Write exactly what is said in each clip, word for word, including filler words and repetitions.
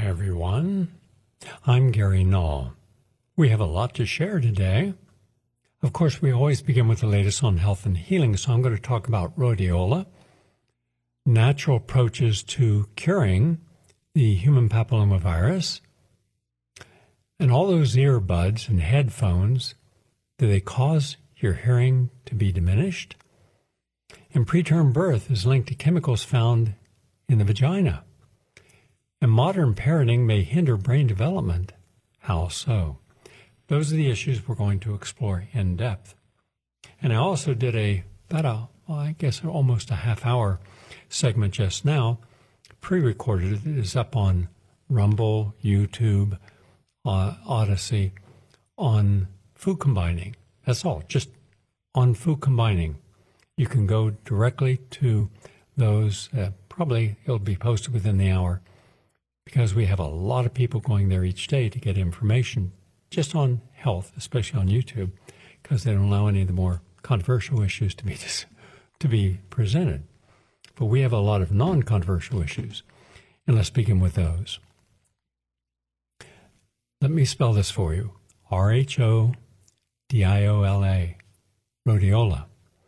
everyone. I'm Gary Null. We have a lot to share today. Of course, we always begin with the latest on health and healing, so I'm going to talk about rhodiola, natural approaches to curing the human papillomavirus, and all those earbuds and headphones, do they cause your hearing to be diminished? And preterm birth is linked to chemicals found in the vagina. And modern parenting may hinder brain development. How so? Those are the issues we're going to explore in depth. And I also did a, about a, well, I guess almost a half hour segment just now, pre-recorded. It is up on Rumble, YouTube, uh, Odyssey, on food combining. That's all, just on food combining. You can go directly to those. Uh, probably it'll be posted within the hour because we have a lot of people going there each day to get information just on health, especially on YouTube, because they don't allow any of the more controversial issues to be dis- to be presented. But we have a lot of non-controversial issues, and let's begin with those. Let me spell this for you. R H O D I O L A, rhodiola.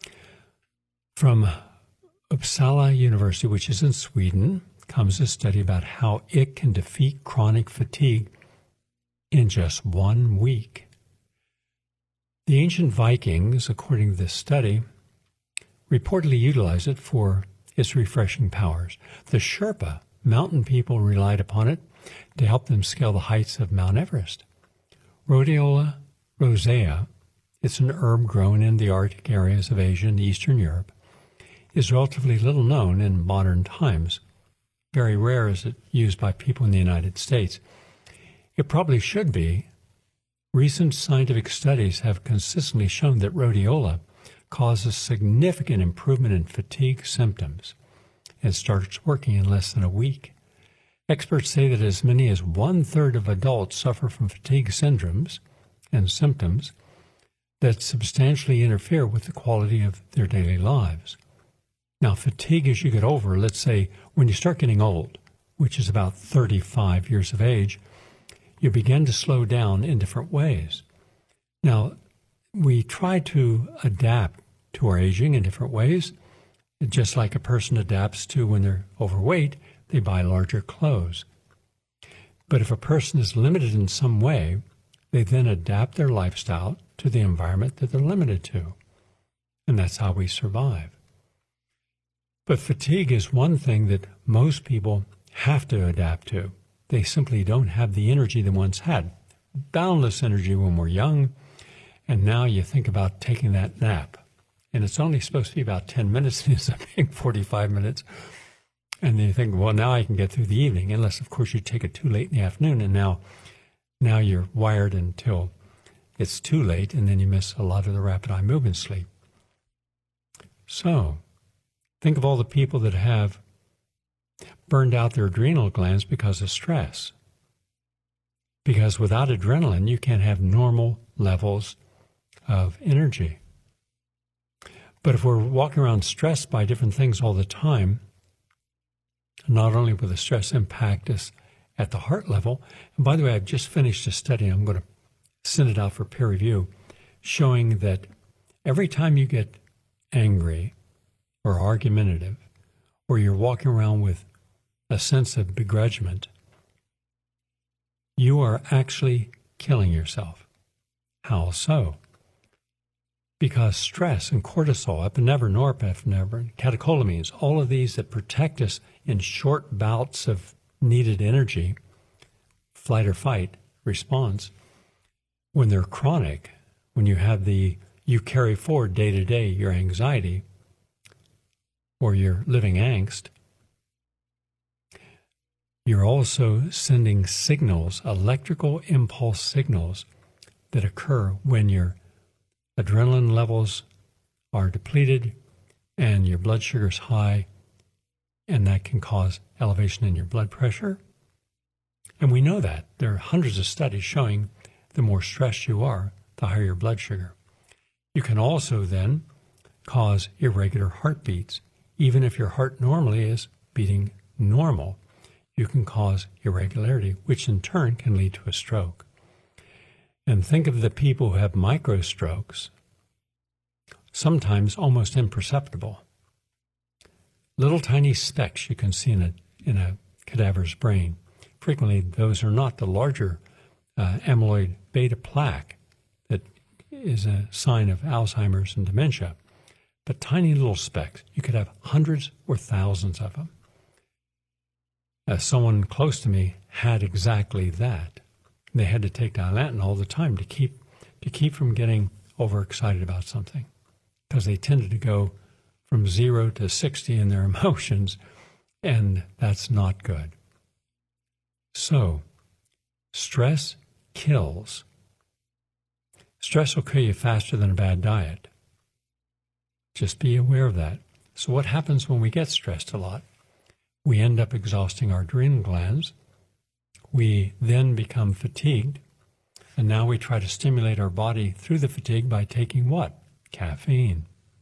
From Uppsala University, which is in Sweden, comes a study about how it can defeat chronic fatigue in just one week. The ancient Vikings, according to this study, reportedly utilized it for its refreshing powers. The Sherpa mountain people relied upon it to help them scale the heights of Mount Everest. Rhodiola rosea, it's an herb grown in the Arctic areas of Asia and Eastern Europe, is relatively little known in modern times. Very rare is it used by people in the United States. It probably should be. Recent scientific studies have consistently shown that rhodiola causes significant improvement in fatigue symptoms and starts working in less than a week. Experts say that as many as one-third of adults suffer from fatigue syndromes and symptoms that substantially interfere with the quality of their daily lives. Now, fatigue as you get over, let's say when you start getting old, which is about thirty-five years of age, you begin to slow down in different ways. Now, we try to adapt to our aging in different ways. Just like a person adapts to when they're overweight, they buy larger clothes. But if a person is limited in some way, they then adapt their lifestyle to the environment that they're limited to. And that's how we survive. But fatigue is one thing that most people have to adapt to. They simply don't have the energy they once had. Boundless energy when we're young, and now you think about taking that nap. And it's only supposed to be about ten minutes, and it's up being forty-five minutes. And then you think, well, now I can get through the evening, unless, of course, you take it too late in the afternoon, and now, now you're wired until it's too late, and then you miss a lot of the rapid eye movement sleep. So, think of all the people that have burned out their adrenal glands because of stress. Because without adrenaline, you can't have normal levels of energy. But if we're walking around stressed by different things all the time, not only will the stress impact us at the heart level, and by the way, I've just finished a study, I'm going to send it out for peer review, showing that every time you get angry or argumentative, or you're walking around with a sense of begrudgment, you are actually killing yourself. How so? Because stress and cortisol, epinephrine, norepinephrine, catecholamines, all of these that protect us in short bouts of needed energy, flight or fight response, when they're chronic, when you have the, you carry forward day to day your anxiety or your living angst, you're also sending signals, electrical impulse signals that occur when your adrenaline levels are depleted and your blood sugar is high, and that can cause elevation in your blood pressure. And we know that. There are hundreds of studies showing the more stressed you are, the higher your blood sugar. You can also then cause irregular heartbeats, even if your heart normally is beating normal. you can cause irregularity, which in turn can lead to a stroke. And think of the people who have micro strokes, sometimes almost imperceptible. Little tiny specks you can see in a, in a cadaver's brain. Frequently, those are not the larger uh, amyloid beta plaque that is a sign of Alzheimer's and dementia, but tiny little specks. You could have hundreds or thousands of them. Uh, someone close to me had exactly that. They had to take Dilantin all the time to keep to keep from getting overexcited about something, because they tended to go from zero to sixty in their emotions, and that's not good. So, stress kills. Stress will kill you faster than a bad diet. Just be aware of that. So what happens when we get stressed a lot? We end up exhausting our adrenal glands. We then become fatigued. And now we try to stimulate our body through the fatigue by taking what? Caffeine.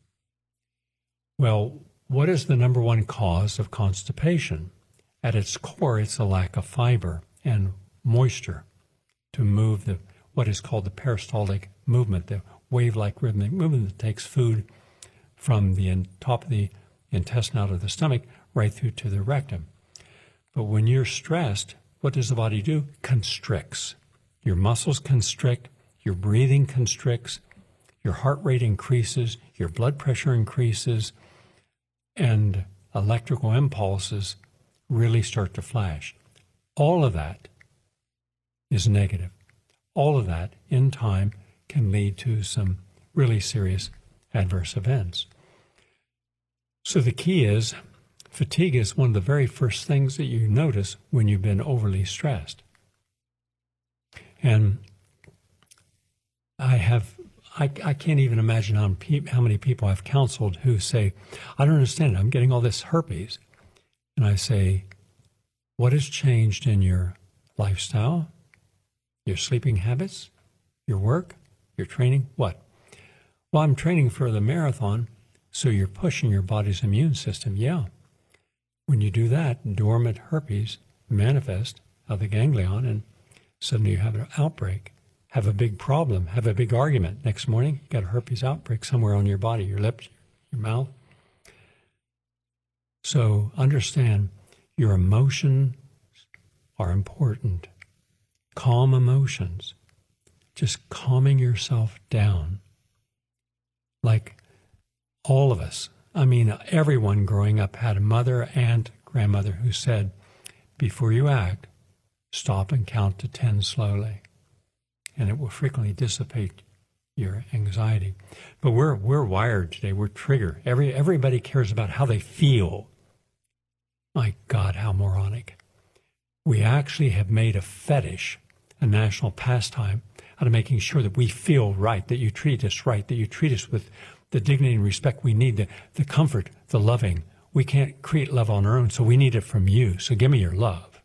Well, what is the number one cause of constipation? At its core, it's a lack of fiber and moisture to move the what is called the peristaltic movement, the wave-like rhythmic movement that takes food from the in, top of the intestine out of the stomach right through to the rectum. But when you're stressed, what does the body do? Constricts. Your muscles constrict, your breathing constricts, your heart rate increases, your blood pressure increases, and electrical impulses really start to flash. All of that is negative. All of that, in time, can lead to some really serious adverse events. So the key is, fatigue is one of the very first things that you notice when you've been overly stressed. And I have, I, I can't even imagine how, pe- how many people I've counseled who say, I don't understand it, I'm getting all this herpes. And I say, what has changed in your lifestyle, your sleeping habits, your work, your training? What? Well, I'm training for the marathon, so you're pushing your body's immune system. Yeah. When you do that, dormant herpes manifest of the ganglion, and suddenly you have an outbreak, have a big problem, have a big argument. Next morning, you got a herpes outbreak somewhere on your body, your lips, your mouth. So understand, your emotions are important. Calm emotions. Just calming yourself down. Like all of us. I mean, everyone growing up had a mother and grandmother who said, before you act, stop and count to ten slowly. And it will frequently dissipate your anxiety. But we're we're wired today. We're triggered. Every, everybody cares about how they feel. My God, how moronic. We actually have made a fetish, a national pastime, out of making sure that we feel right, that you treat us right, that you treat us with the dignity and respect we need, the, the comfort, the loving. We can't create love on our own, so we need it from you. So give me your love.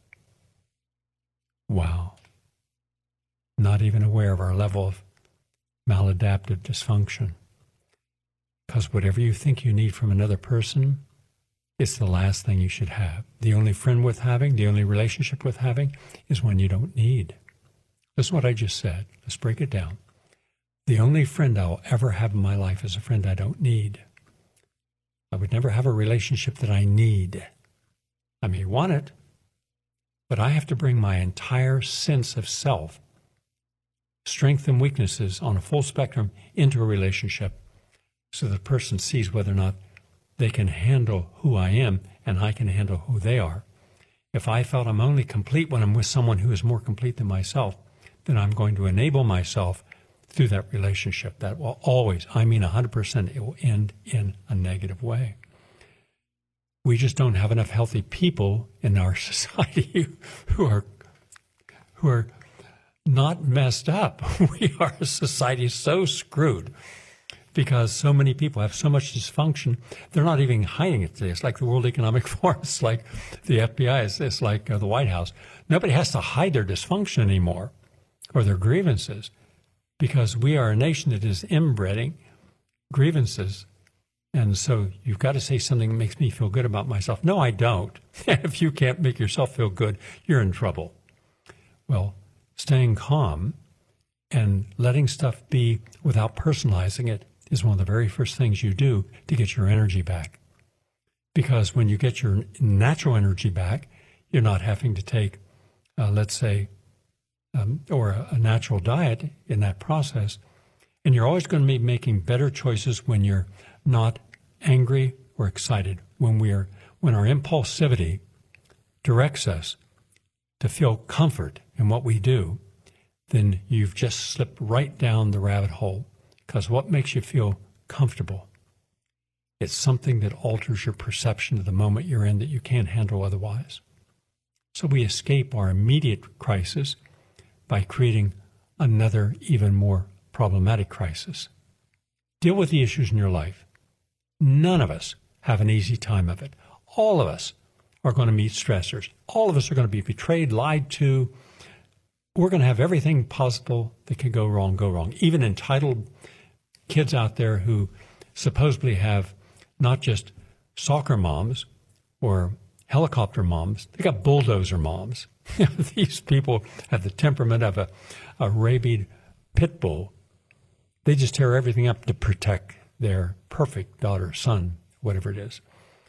Wow. Not even aware of our level of maladaptive dysfunction. Because whatever you think you need from another person, it's the last thing you should have. The only friend worth having, the only relationship worth having, is one you don't need. This is what I just said. Let's break it down. The only friend I'll ever have in my life is a friend I don't need. I would never have a relationship that I need. I may want it, but I have to bring my entire sense of self, strengths and weaknesses on a full spectrum, into a relationship so the person sees whether or not they can handle who I am and I can handle who they are. If I felt I'm only complete when I'm with someone who is more complete than myself, then I'm going to enable myself through that relationship. That will always, I mean one hundred percent, it will end in a negative way. We just don't have enough healthy people in our society who are who are not messed up. We are a society so screwed because so many people have so much dysfunction. They're not even hiding it today. It's like the World Economic Forum. It's like the F B I. It's, it's like uh, the White House. Nobody has to hide their dysfunction anymore or their grievances, because we are a nation that is inbreeding grievances And so you've got to say something that makes me feel good about myself. No, I don't. If you can't make yourself feel good, you're in trouble. Well, staying calm and letting stuff be without personalizing it is one of the very first things you do to get your energy back. Because when you get your natural energy back, you're not having to take, uh, let's say, um, or a, a natural diet in that process. And you're always going to be making better choices when you're not angry or excited. When we are, when our impulsivity directs us to feel comfort in what we do, then you've just slipped right down the rabbit hole. Because what makes you feel comfortable? It's something that alters your perception of the moment you're in that you can't handle otherwise. So we escape our immediate crisis by creating another, even more problematic crisis. Deal with the issues in your life. None of us have an easy time of it. All of us are going to meet stressors. All of us are going to be betrayed, lied to. We're going to have everything possible that can go wrong, go wrong. Even entitled kids out there who supposedly have not just soccer moms or helicopter moms, they got bulldozer moms. These people have the temperament of a, a rabid pit bull. They just tear everything up to protect their perfect daughter, son, whatever it is.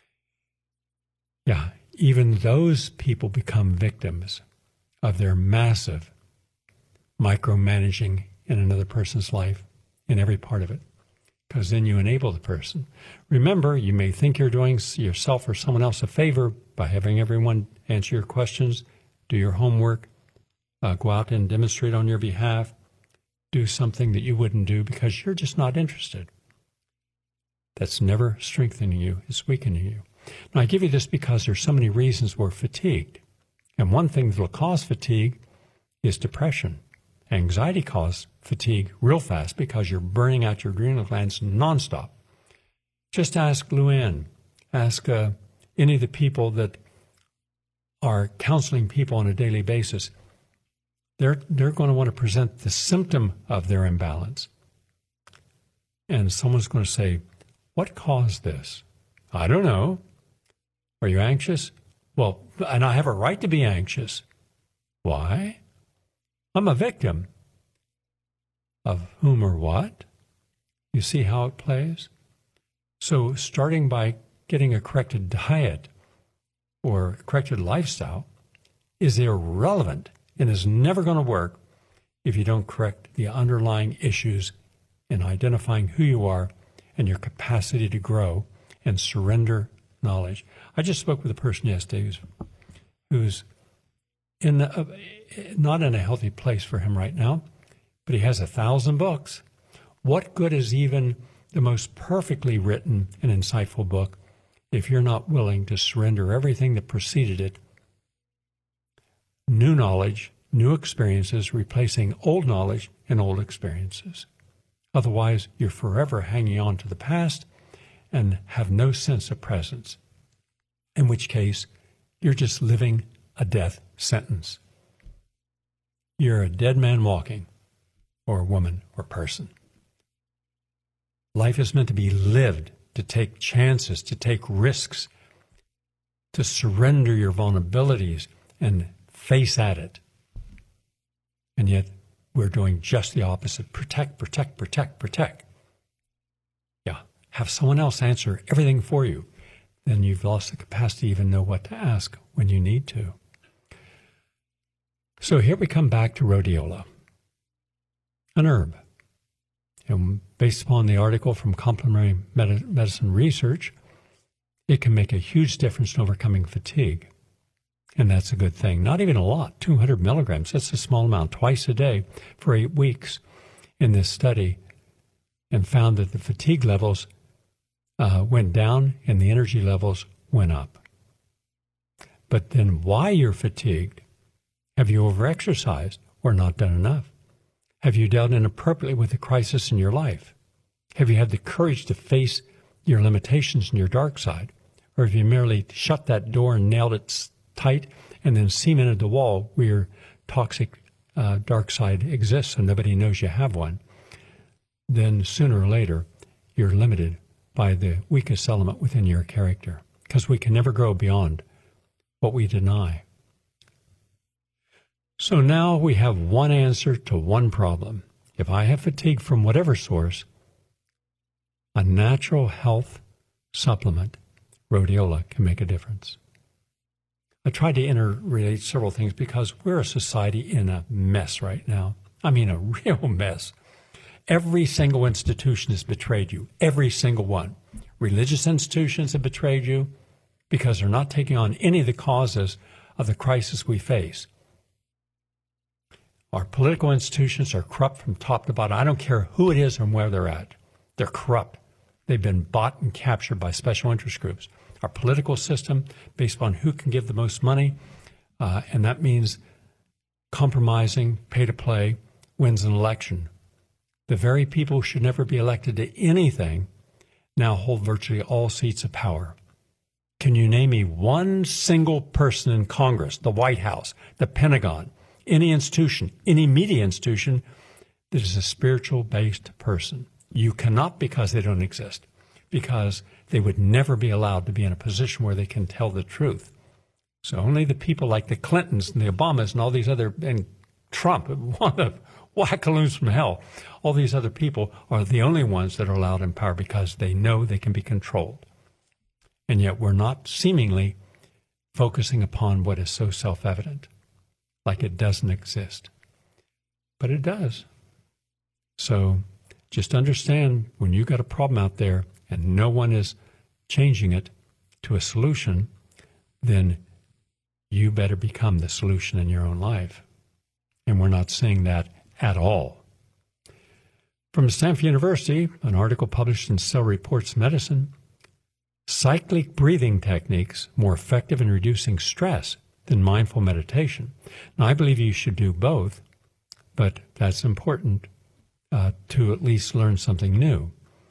Yeah, even those people become victims of their massive micromanaging in another person's life, in every part of it, because then you enable the person. Remember, you may think you're doing yourself or someone else a favor by having everyone answer your questions, do your homework, uh, go out and demonstrate on your behalf, do something that you wouldn't do because you're just not interested. That's never strengthening you, it's weakening you. Now, I give you this because there's so many reasons we're fatigued. And one thing that will cause fatigue is depression. Anxiety causes fatigue real fast because you're burning out your adrenal glands nonstop. Just ask Luann, ask uh, any of the people that are counseling people on a daily basis. They're, they're going to want to present the symptom of their imbalance. And someone's going to say, what caused this? I don't know. Are you anxious? Well, and I have a right to be anxious. Why? I'm a victim. Of whom or what? You see how it plays? So starting by getting a corrected diet or corrected lifestyle is irrelevant and is never going to work if you don't correct the underlying issues in identifying who you are and your capacity to grow and surrender knowledge. I just spoke with a person yesterday who's, who's in a, not in a healthy place for him right now, but he has a thousand books. What good is even the most perfectly written and insightful book if you're not willing to surrender everything that preceded it? New knowledge, new experiences, replacing old knowledge and old experiences. Otherwise, you're forever hanging on to the past and have no sense of presence, in which case you're just living a death sentence. You're a dead man walking, or woman or person. Life is meant to be lived, to take chances, to take risks, to surrender your vulnerabilities and face at it. And yet we're doing just the opposite. Protect, protect, protect, protect. Yeah, have someone else answer everything for you. Then you've lost the capacity to even know what to ask when you need to. So here we come back to rhodiola, an herb. And based upon the article from Complementary Medicine Research, it can make a huge difference in overcoming fatigue. And that's a good thing. Not even a lot, two hundred milligrams. That's a small amount, twice a day for eight weeks in this study, and found that the fatigue levels uh, went down and the energy levels went up. But then why you're fatigued? Have you overexercised or not done enough? Have you dealt inappropriately with the crisis in your life? Have you had the courage to face your limitations and your dark side? Or have you merely shut that door and nailed it tight and then cemented the wall where your toxic uh, dark side exists so nobody knows you have one? Then sooner or later, you're limited by the weakest element within your character, because we can never grow beyond what we deny. So now we have one answer to one problem. If I have fatigue from whatever source, a natural health supplement, rhodiola, can make a difference. I tried to interrelate several things because we're a society in a mess right now. I mean, a real mess. Every single institution has betrayed you. Every single one. Religious institutions have betrayed you because they're not taking on any of the causes of the crisis we face. Our political institutions are corrupt from top to bottom. I don't care who it is and where they're at. They're corrupt. They've been bought and captured by special interest groups. Our political system, based on who can give the most money, uh, and that means compromising, pay to play, wins an election. The very people who should never be elected to anything now hold virtually all seats of power. Can you name me one single person in Congress, the White House, the Pentagon, any institution, any media institution that is a spiritual-based person? You cannot, because they don't exist, because they would never be allowed to be in a position where they can tell the truth. So only the people like the Clintons and the Obamas and all these other, and Trump, one of wackaloons from hell, all these other people are the only ones that are allowed in power because they know they can be controlled. And yet we're not seemingly focusing upon what is so self-evident, like it doesn't exist. But it does. So just understand, when you got a problem out there and no one is changing it to a solution, then you better become the solution in your own life. And we're not seeing that at all. From Stanford University, an article published in Cell Reports Medicine, cyclic breathing techniques more effective in reducing stress than mindful meditation. Now, I believe you should do both, but that's important uh, to at least learn something new.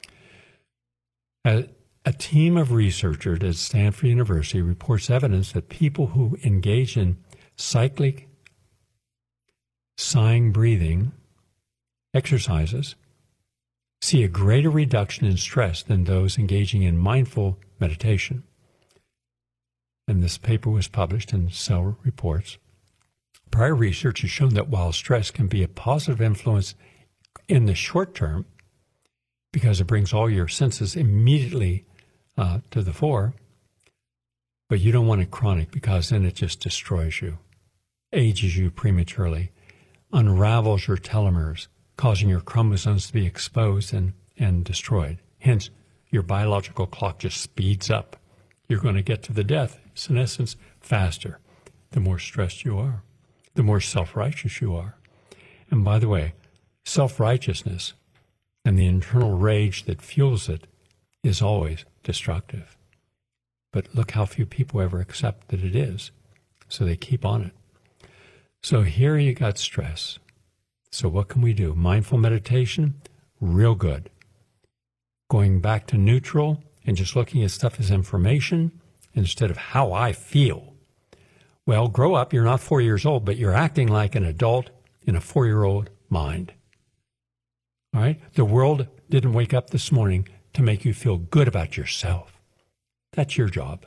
A, a team of researchers at Stanford University reports evidence that people who engage in cyclic sighing breathing exercises see a greater reduction in stress than those engaging in mindful meditation. And this paper was published in Cell Reports. Prior research has shown that while stress can be a positive influence in the short term, because it brings all your senses immediately uh, to the fore, but you don't want it chronic, because then it just destroys you, ages you prematurely, unravels your telomeres, causing your chromosomes to be exposed and, and destroyed. Hence, your biological clock just speeds up. You're going to get to the death, in essence, faster, the more stressed you are, the more self-righteous you are. And by the way, self-righteousness and the internal rage that fuels it is always destructive. But look how few people ever accept that it is, so they keep on it. So here you got stress. So what can we do? Mindful meditation, real good. Going back to neutral and just looking at stuff as information instead of how I feel. Well, grow up. You're not four years old, but you're acting like an adult in a four-year-old mind. All right? The world didn't wake up this morning to make you feel good about yourself. That's your job.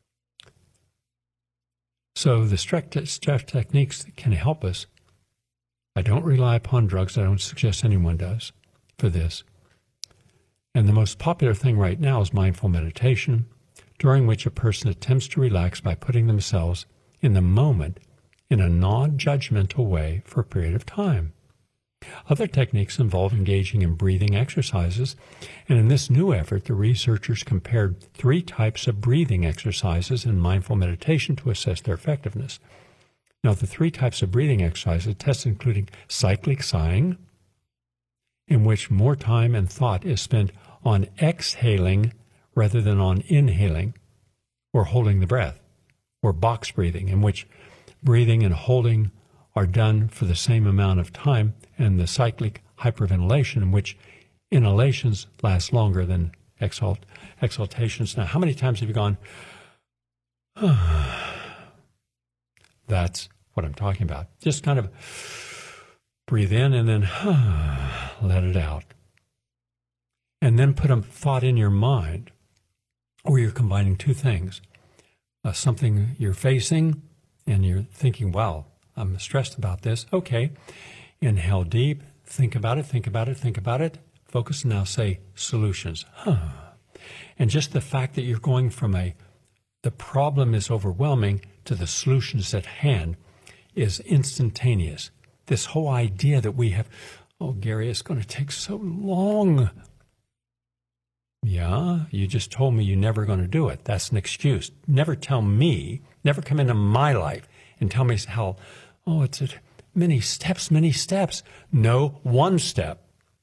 So the stress techniques that can help us, I don't rely upon drugs. I don't suggest anyone does for this. And the most popular thing right now is mindful meditation, during which a person attempts to relax by putting themselves in the moment in a non-judgmental way for a period of time. Other techniques involve engaging in breathing exercises, and in this new effort, the researchers compared three types of breathing exercises in mindful meditation to assess their effectiveness. Now, the three types of breathing exercises tested including cyclic sighing, in which more time and thought is spent on exhaling rather than on inhaling, or holding the breath, or box breathing, in which breathing and holding are done for the same amount of time, and the cyclic hyperventilation, in which inhalations last longer than exhalt, exhaltations. Now, how many times have you gone, that's what I'm talking about. Just kind of breathe in and then let it out. and then put a thought in your mind where you're combining two things, uh, something you're facing and you're thinking, wow, I'm stressed about this. Okay, inhale deep, think about it, think about it, think about it. Focus, now say solutions. Huh. And just the fact that you're going from a, the problem is overwhelming to the solutions at hand is instantaneous. This whole idea that we have, oh, Gary, it's going to take so long. Yeah, you just told me you're never going to do it. That's an excuse. Never tell me, never come into my life and tell me how, oh, it's a, many steps, many steps. No, one step.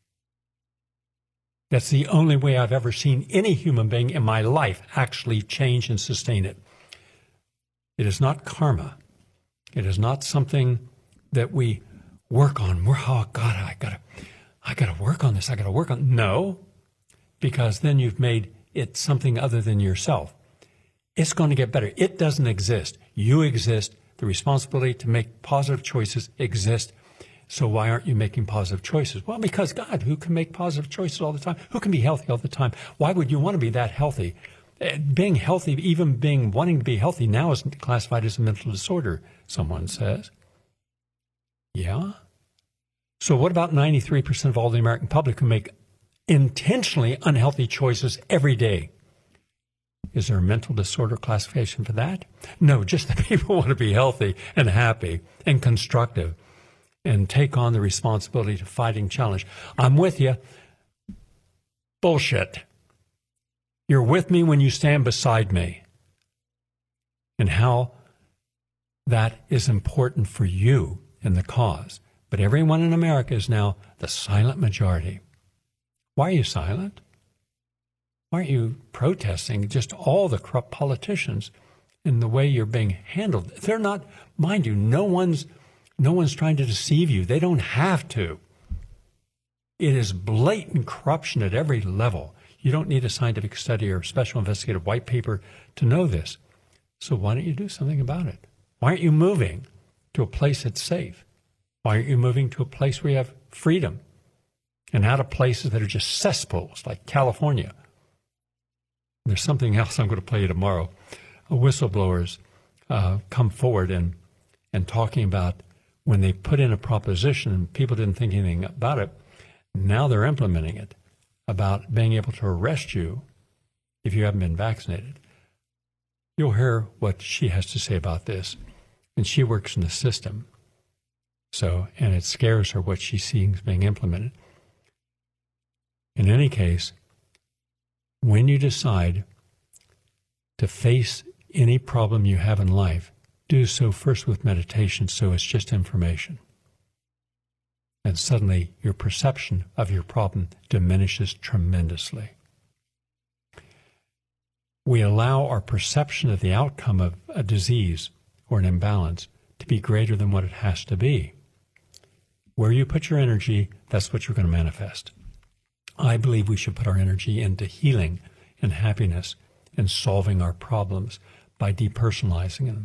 That's the only way I've ever seen any human being in my life actually change and sustain it. It is not karma. It is not something that we work on. We're, oh, God, I gotta, I gotta work on this. I gotta work on. No, because then you've made it something other than yourself. It's going to get better. It doesn't exist. You exist. The responsibility to make positive choices exists. So why aren't you making positive choices? Well, because God, who can make positive choices all the time? Who can be healthy all the time? Why would you want to be that healthy? Being healthy, even being wanting to be healthy now is classified as a mental disorder, someone says. Yeah. So what about ninety-three percent of all the American public who make intentionally unhealthy choices every day? Is there a mental disorder classification for that? No, just the people who want to be healthy and happy and constructive and take on the responsibility to fighting challenge. I'm with you. Bullshit. You're with me when you stand beside me. And how that is important for you in the cause. But everyone in America is now the silent majority. Why are you silent? Why aren't you protesting just all the corrupt politicians and the way you're being handled? They're not, mind you, no one's no one's trying to deceive you. They don't have to. It is blatant corruption at every level. You don't need a scientific study or special investigative white paper to know this. So why don't you do something about it? Why aren't you moving to a place that's safe? Why aren't you moving to a place where you have freedom and out of places that are just cesspools like California? There's something else I'm going to play you tomorrow. Whistleblowers uh, come forward and, and talking about when they put in a proposition and people didn't think anything about it, now they're implementing it, about being able to arrest you if you haven't been vaccinated. You'll hear what she has to say about this. And she works in the system. So, and it scares her what she sees being implemented. In any case, when you decide to face any problem you have in life, do so first with meditation, so it's just information. And suddenly your perception of your problem diminishes tremendously. We allow our perception of the outcome of a disease or an imbalance to be greater than what it has to be. Where you put your energy, that's what you're going to manifest. I believe we should put our energy into healing and happiness and solving our problems by depersonalizing them.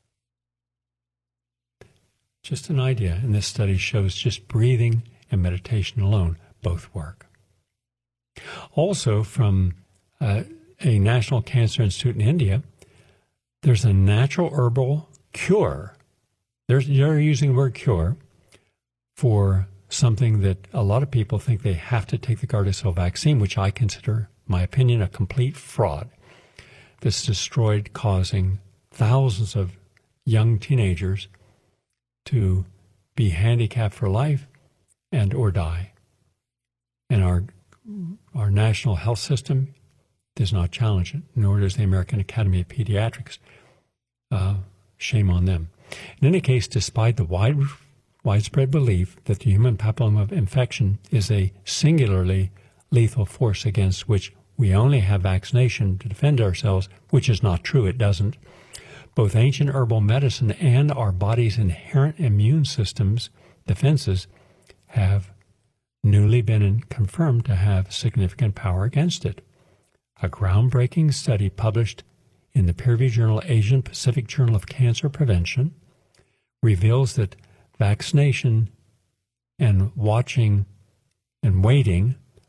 Just an idea, and this study shows just breathing and meditation alone both work. Also, from uh, a National Cancer Institute in India, there's a natural herbal cure. There's, they're using the word cure for something that a lot of people think they have to take the Gardasil vaccine, which I consider, my opinion, a complete fraud. This destroyed, causing thousands of young teenagers to be handicapped for life and or die. And our our national health system does not challenge it, nor does the American Academy of Pediatrics. Uh, shame on them. In any case, despite the wide, widespread belief that the human papilloma infection is a singularly lethal force against which we only have vaccination to defend ourselves, which is not true, it doesn't, both ancient herbal medicine and our body's inherent immune system's defenses have newly been confirmed to have significant power against it. A groundbreaking study published in the peer-reviewed journal Asian Pacific Journal of Cancer Prevention reveals that vaccination and watching and waiting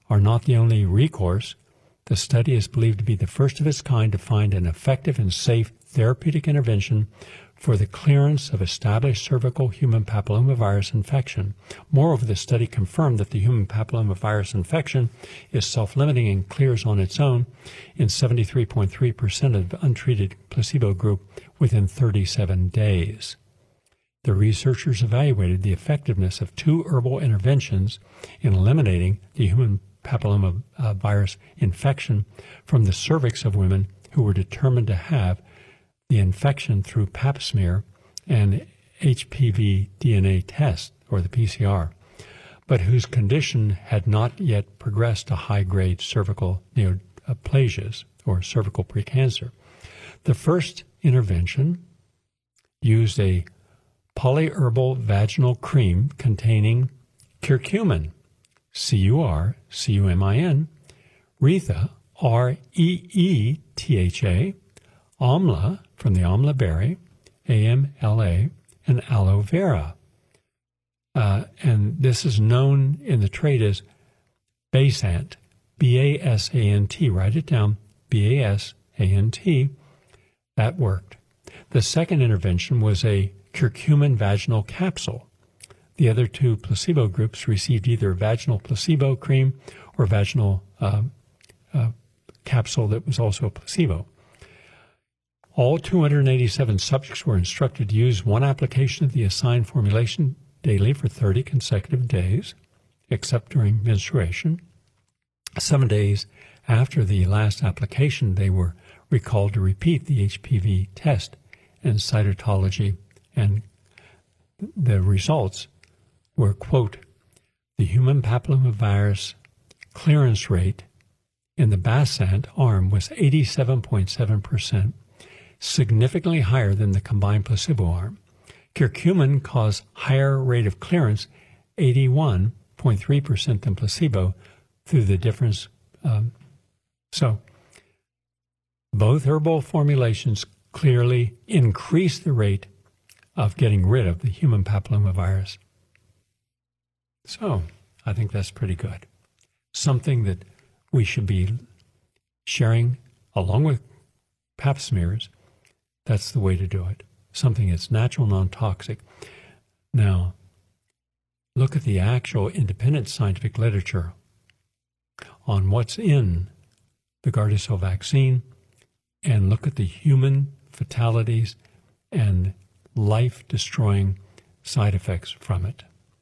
are not the only recourse. The study is believed to be the first of its kind to find an effective and safe therapeutic intervention for the clearance of established cervical human papillomavirus infection. Moreover, the study confirmed that the human papillomavirus infection is self-limiting and clears on its own in seventy-three point three percent of the untreated placebo group within thirty-seven days. The researchers evaluated the effectiveness of two herbal interventions in eliminating the human papillomavirus infection from the cervix of women who were determined to have the infection through pap smear and H P V D N A test, or the P C R, but whose condition had not yet progressed to high-grade cervical neoplasias, or cervical precancer. The first intervention used a polyherbal vaginal cream containing curcumin, C U R C U M I N, Reetha, R E E T H A, Amla, from the amla berry, A M L A, and aloe vera. Uh, and this is known in the trade as Basant, B A S A N T. Write it down, B A S A N T. That worked. The second intervention was a curcumin vaginal capsule. The other two placebo groups received either vaginal placebo cream or vaginal uh, uh, capsule that was also a placebo. All two hundred eighty-seven subjects were instructed to use one application of the assigned formulation daily for thirty consecutive days, except during menstruation. Seven days after the last application, they were recalled to repeat the H P V test and cytology, and the results were, quote, the human papillomavirus clearance rate in the Basant arm was eighty-seven point seven percent, significantly higher than the combined placebo arm. Curcumin caused higher rate of clearance, eighty-one point three percent than placebo, through the difference. Um, so, both herbal formulations clearly increase the rate of getting rid of the human papillomavirus. So, I think that's pretty good. Something that we should be sharing along with pap smears. That's the way to do it. Something that's natural, non-toxic. Now, look at the actual independent scientific literature on what's in the Gardasil vaccine, and look at the human fatalities and life-destroying side effects from it.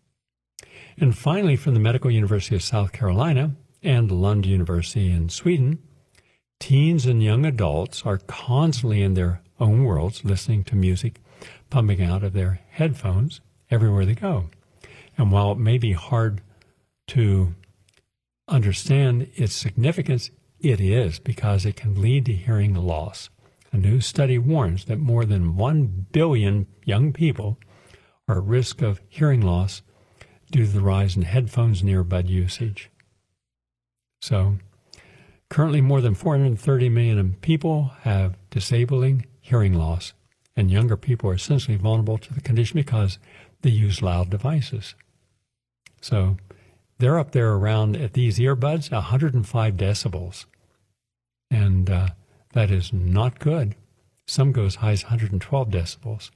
And finally, from the Medical University of South Carolina and Lund University in Sweden, teens and young adults are constantly in their own worlds, listening to music pumping out of their headphones everywhere they go. And while it may be hard to understand its significance, it is, because it can lead to hearing loss. A new study warns that more than one billion young people are at risk of hearing loss due to the rise in headphones and earbud usage. So, currently more than four hundred thirty million people have disabling hearing loss, and younger people are essentially vulnerable to the condition because they use loud devices. So, they're up there around, at these earbuds, one hundred five decibels. And uh, that is not good. Some go as high as one hundred twelve decibels.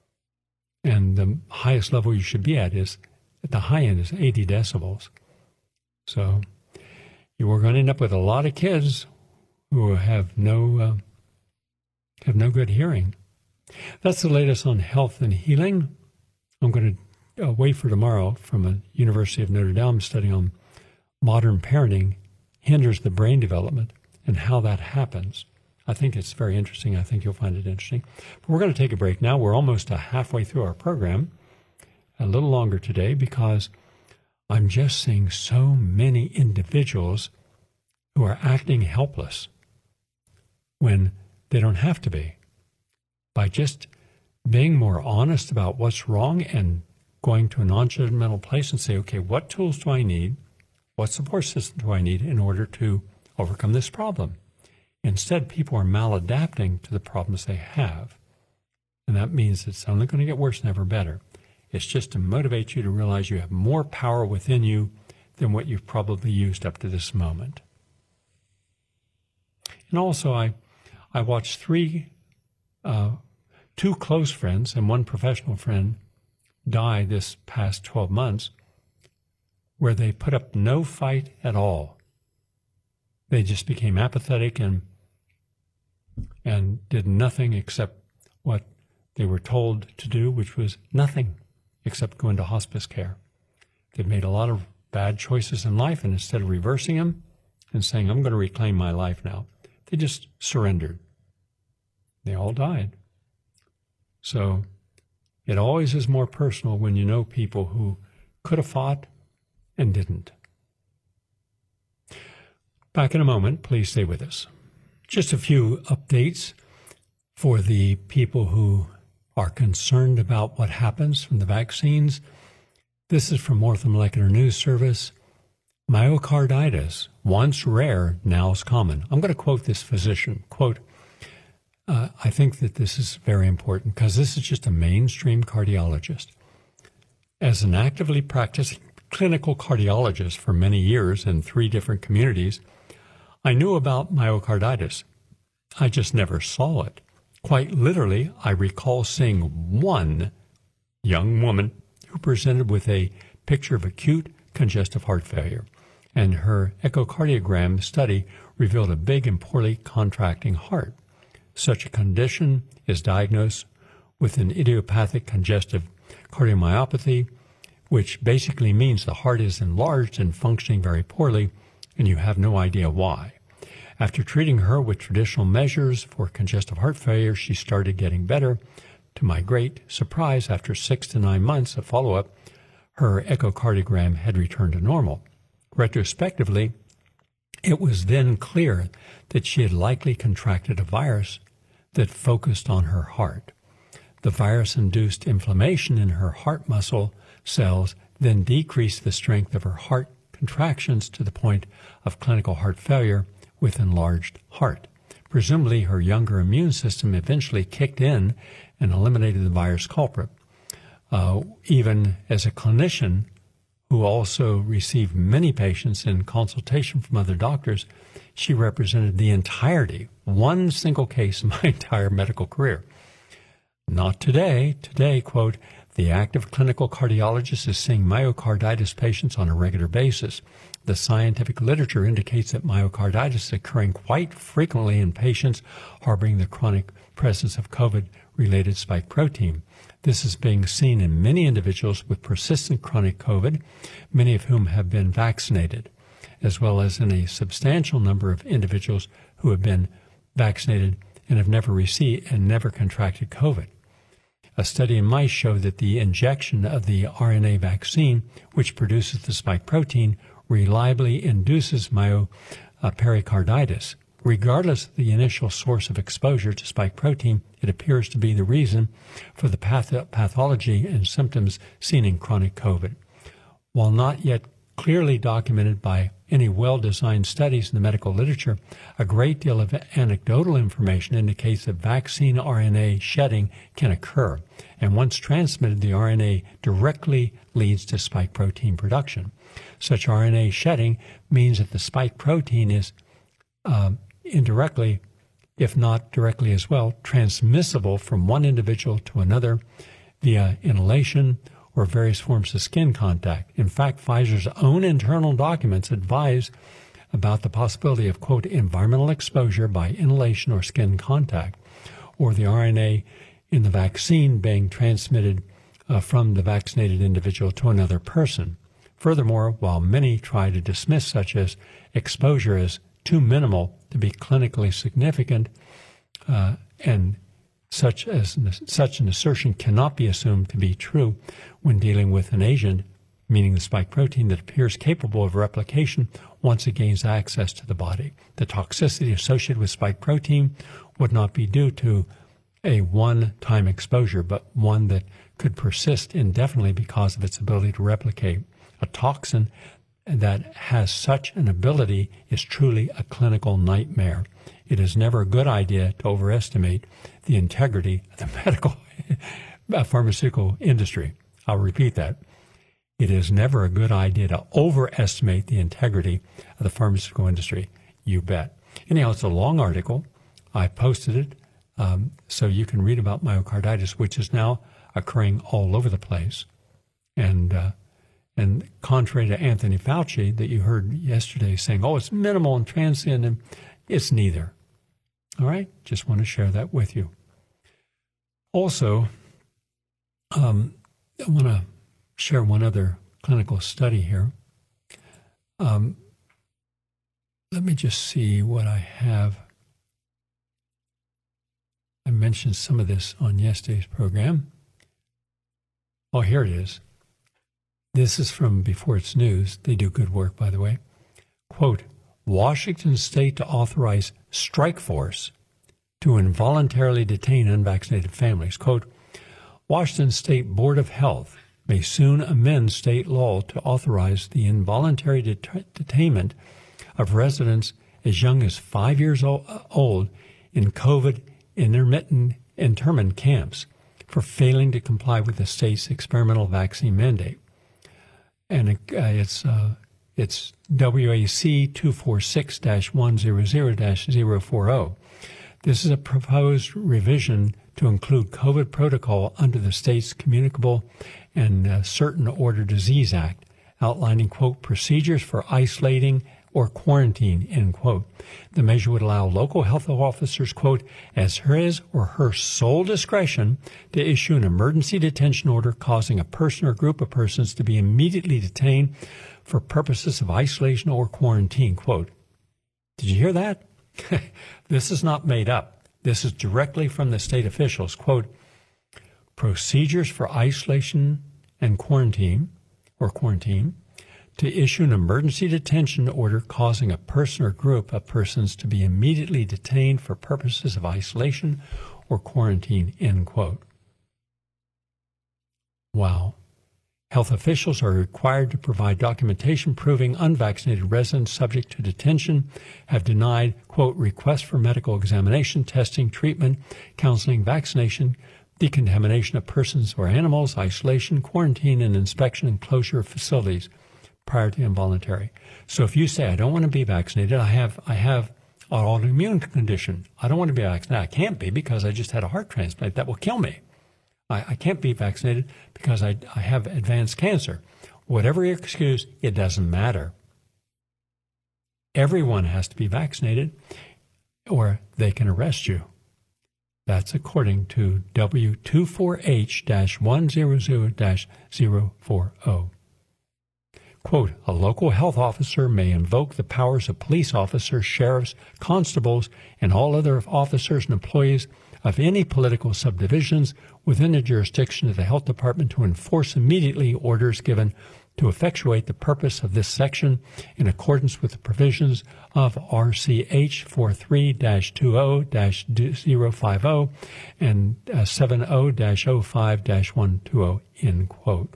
And the highest level you should be at is, at the high end, is eighty decibels. So you are going to end up with a lot of kids who have no, uh, have no good hearing. That's the latest on health and healing. I'm going to uh, wait for tomorrow from a University of Notre Dame study on modern parenting hinders the brain development and how that happens. I think it's very interesting. I think you'll find it interesting. But we're going to take a break now. We're almost uh, halfway through our program, a little longer today, because I'm just seeing so many individuals who are acting helpless when they don't have to be. By just being more honest about what's wrong and going to a non-judgmental place and say, okay, what tools do I need? What support system do I need in order to overcome this problem? Instead, people are maladapting to the problems they have. And that means it's only going to get worse, never better. It's just to motivate you to realize you have more power within you than what you've probably used up to this moment. And also, I, I watched three, uh, two close friends and one professional friend die this past twelve months, where they put up no fight at all. They just became apathetic and and did nothing except what they were told to do, which was nothing except go into hospice care. They've made a lot of bad choices in life, and instead of reversing them and saying, I'm going to reclaim my life now, they just surrendered. They all died. So it always is more personal when you know people who could have fought and didn't. Back in a moment, please stay with us. Just a few updates for the people who are concerned about what happens from the vaccines. This is from Orthomolecular News Service. Myocarditis, once rare, now is common. I'm going to quote this physician. Quote, uh, I think that this is very important because this is just a mainstream cardiologist. As an actively practicing clinical cardiologist for many years in three different communities, I knew about myocarditis. I just never saw it. Quite literally, I recall seeing one young woman who presented with a picture of acute congestive heart failure, and her echocardiogram study revealed a big and poorly contracting heart. Such a condition is diagnosed with an idiopathic congestive cardiomyopathy, which basically means the heart is enlarged and functioning very poorly, and you have no idea why. After treating her with traditional measures for congestive heart failure, she started getting better. To my great surprise, after six to nine months of follow-up, her echocardiogram had returned to normal. Retrospectively, it was then clear that she had likely contracted a virus that focused on her heart. The virus-induced inflammation in her heart muscle cells then decreased the strength of her heart contractions to the point of clinical heart failure with enlarged heart. Presumably, her younger immune system eventually kicked in and eliminated the virus culprit. Uh, even as a clinician who also received many patients in consultation from other doctors, she represented the entirety, one single case in my entire medical career. Not today. Today, quote, the active clinical cardiologist is seeing myocarditis patients on a regular basis. The scientific literature indicates that myocarditis is occurring quite frequently in patients harboring the chronic presence of COVID-related spike protein. This is being seen in many individuals with persistent chronic COVID, many of whom have been vaccinated, as well as in a substantial number of individuals who have been vaccinated and have never received and never contracted COVID. A study in mice showed that the injection of the R N A vaccine, which produces the spike protein, reliably induces myopericarditis. Regardless of the initial source of exposure to spike protein, it appears to be the reason for the path- pathology and symptoms seen in chronic COVID. While not yet clearly documented by any well-designed studies in the medical literature, a great deal of anecdotal information indicates that vaccine R N A shedding can occur, and once transmitted, the R N A directly leads to spike protein production. Such R N A shedding means that the spike protein is uh, indirectly, if not directly as well, transmissible from one individual to another via inhalation or various forms of skin contact. In fact, Pfizer's own internal documents advise about the possibility of, quote, environmental exposure by inhalation or skin contact, or the R N A in the vaccine being transmitted uh, from the vaccinated individual to another person. Furthermore, while many try to dismiss such as exposure as too minimal to be clinically significant, uh, and such as such an assertion cannot be assumed to be true when dealing with an agent, meaning the spike protein, that appears capable of replication once it gains access to the body. The toxicity associated with spike protein would not be due to a one-time exposure, but one that could persist indefinitely because of its ability to replicate. A toxin that has such an ability is truly a clinical nightmare. It is never a good idea to overestimate the integrity of the medical pharmaceutical industry. I'll repeat that. It is never a good idea to overestimate the integrity of the pharmaceutical industry. You bet. Anyhow, it's a long article. I posted it um, so you can read about myocarditis, which is now occurring all over the place. And uh, and contrary to Anthony Fauci that you heard yesterday saying, oh, it's minimal and transient, and it's neither. All right? Just want to share that with you. Also, um, I want to share one other clinical study here. Um, let me just see what I have. I mentioned some of this on yesterday's program. Oh, here it is. This is from Before It's News. They do good work, by the way. Quote, Washington State to authorize strike force to involuntarily detain unvaccinated families. Quote, Washington State Board of Health may soon amend state law to authorize the involuntary det- detainment of residents as young as five years old in COVID intermittent internment camps for failing to comply with the state's experimental vaccine mandate. And it, uh, it's uh, it's W A C two forty-six dash one hundred dash zero forty. This is a proposed revision to include COVID protocol under the state's Communicable and uh, Certain Order Disease Act, outlining, quote, procedures for isolating or quarantine, end quote. The measure would allow local health officers, quote, as his or her sole discretion to issue an emergency detention order causing a person or group of persons to be immediately detained for purposes of isolation or quarantine, quote. Did you hear that? This is not made up. This is directly from the state officials, quote, procedures for isolation and quarantine or quarantine to issue an emergency detention order causing a person or group of persons to be immediately detained for purposes of isolation or quarantine, end quote. Wow. Health officials are required to provide documentation proving unvaccinated residents subject to detention have denied, quote, requests for medical examination, testing, treatment, counseling, vaccination, decontamination of persons or animals, isolation, quarantine, and inspection and closure of facilities prior to involuntary. So if you say, I don't want to be vaccinated, I have I have an autoimmune condition. I don't want to be vaccinated. I can't be because I just had a heart transplant. That will kill me. I, I can't be vaccinated because I, I have advanced cancer. Whatever your excuse, it doesn't matter. Everyone has to be vaccinated or they can arrest you. That's according to W twenty-four H dash one hundred dash zero forty. Quote, a local health officer may invoke the powers of police officers, sheriffs, constables, and all other officers and employees of any political subdivisions within the jurisdiction of the health department to enforce immediately orders given to effectuate the purpose of this section in accordance with the provisions of R C H forty-three dash twenty dash zero fifty and seventy dash oh five dash one twenty, end quote.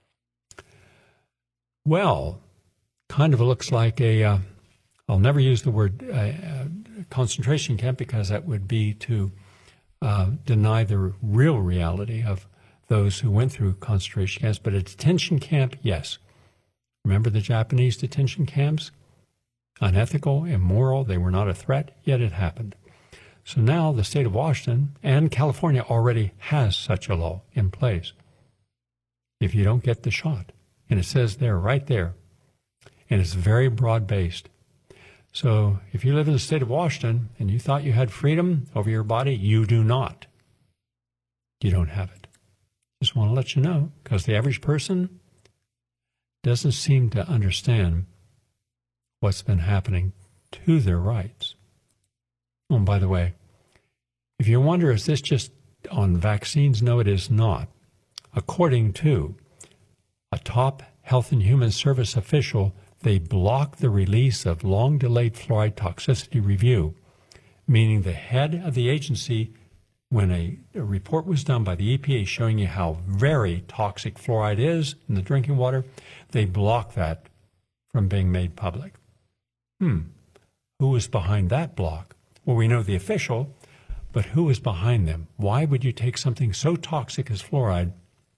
Well, kind of looks like a, uh, I'll never use the word uh, uh, concentration camp because that would be to uh, deny the real reality of those who went through concentration camps. But a detention camp, yes. Remember the Japanese detention camps? Unethical, immoral, they were not a threat, yet it happened. So now the state of Washington and California already has such a law in place. If you don't get the shot. And it says there, right there. And it's very broad-based. So if you live in the state of Washington and you thought you had freedom over your body, you do not. You don't have it. Just want to let you know, because the average person doesn't seem to understand what's been happening to their rights. Oh, and by the way, if you wonder, is this just on vaccines? No, it is not. According to a top Health and Human Service official, they blocked the release of long-delayed fluoride toxicity review, meaning the head of the agency, when a, a report was done by the E P A showing you how very toxic fluoride is in the drinking water, they blocked that from being made public. Hmm. Who was behind that block? Well, we know the official, but who is behind them? Why would you take something so toxic as fluoride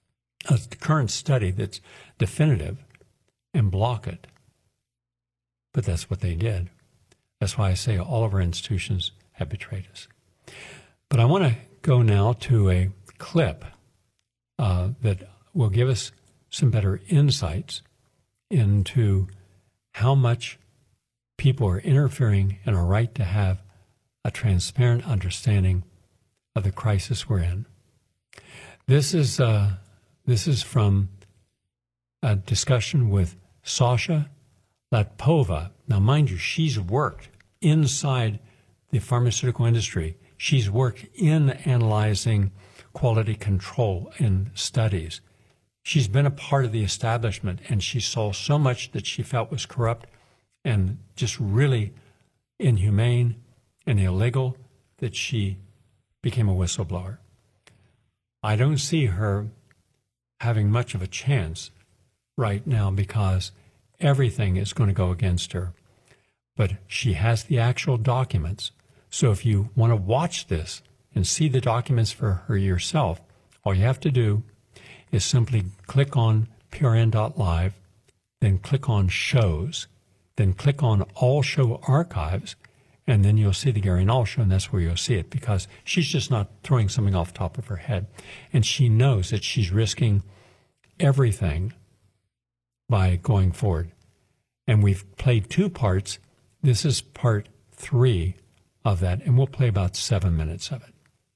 a current study that's definitive and block it. But that's what they did. That's why I say all of our institutions have betrayed us. But I want to go now to a clip uh, that will give us some better insights into how much people are interfering in our right to have a transparent understanding of the crisis we're in. This is uh, this is from a discussion with Sasha Latpova. Now, mind you, she's worked inside the pharmaceutical industry. She's worked in analyzing quality control in studies. She's been a part of the establishment, and she saw so much that she felt was corrupt and just really inhumane and illegal that she became a whistleblower. I don't see her having much of a chance right now because everything is going to go against her. But she has the actual documents. So if you want to watch this and see the documents for her yourself, all you have to do is simply click on P R N dot live, then click on shows, then click on all show archives, and then you'll see the Gary Null show, and that's where you'll see it, because she's just not throwing something off the top of her head. And she knows that she's risking everything by going forward. And we've played two parts. This is part three of that, and we'll play about seven minutes of it.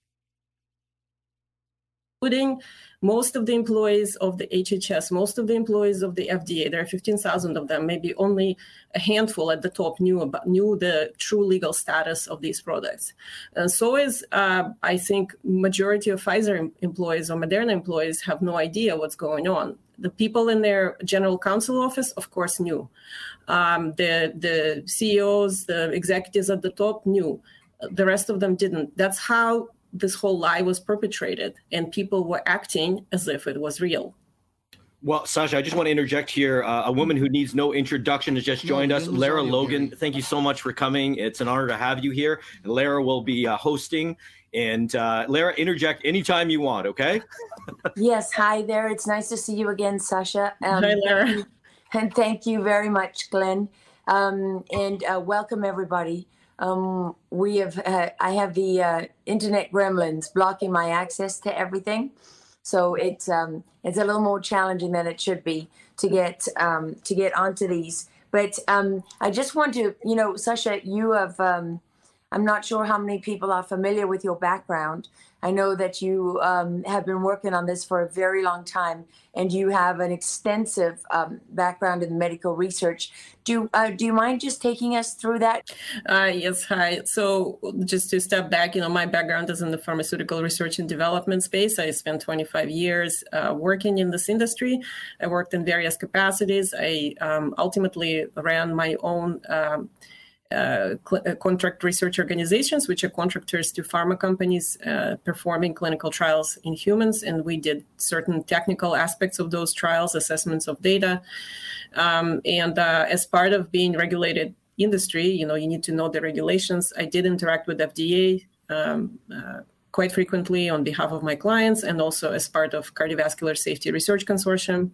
Including most of the employees of the H H S, most of the employees of the F D A, there are fifteen thousand of them, maybe only a handful at the top knew about knew the true legal status of these products. And so is, uh, I think, majority of Pfizer employees or Moderna employees have no idea what's going on. The people in their general counsel office, of course, knew. Um, the, the C E Os, the executives at the top knew. The rest of them didn't. That's how this whole lie was perpetrated, and people were acting as if it was real. Well, Sasha, I just want to interject here. Uh, a woman who needs no introduction has just joined us. Lara Logan, thank you so much for coming. It's an honor to have you here. And Lara will be uh, hosting. And uh, Lara, interject anytime you want, okay? Yes, hi there. It's nice to see you again, Sasha. Um, hi, Lara. And thank you very much, Glenn. Um, and uh, welcome, everybody. Um, we have, uh, I have the uh, internet gremlins blocking my access to everything. So it's, um, it's a little more challenging than it should be to get, um, to get onto these. But um, I just want to, you know, Sasha, you have, um, I'm not sure how many people are familiar with your background. I know that you um, have been working on this for a very long time, and you have an extensive um, background in medical research. Do uh, do you mind just taking us through that? Uh, yes, hi. So just to step back, you know, my background is in the pharmaceutical research and development space. I spent twenty-five years uh, working in this industry. I worked in various capacities. I um, ultimately ran my own um, Uh, cl- uh, contract research organizations, which are contractors to pharma companies uh, performing clinical trials in humans. And we did certain technical aspects of those trials, assessments of data. Um, and uh, as part of being regulated industry, you know, you need to know the regulations. I did interact with F D A um, uh, quite frequently on behalf of my clients, and also as part of Cardiovascular Safety Research Consortium,